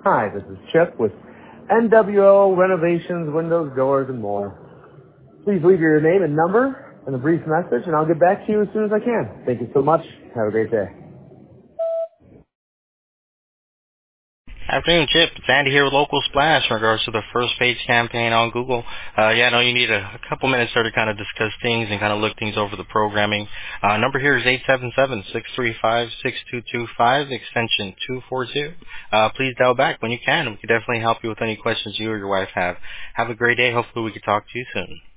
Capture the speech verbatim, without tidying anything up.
Hi, this is Chip with N W O Renovations, Windows, Doors, and more. Please leave your name and number and a brief message, and I'll get back to you as soon as I can. Thank you so much. Have a great day. Afternoon, Chip. It's Andy here with Local Splash in regards to the first page campaign on Google. Uh, yeah, I know you need a, a couple minutes there to kind of discuss things and kind of look things over the programming. Uh, number here is eight seven seven, six three five, six two two five, extension two four two. Uh, please dial back when you can. We can definitely help you with any questions you or your wife have. Have a great day. Hopefully we can talk to you soon.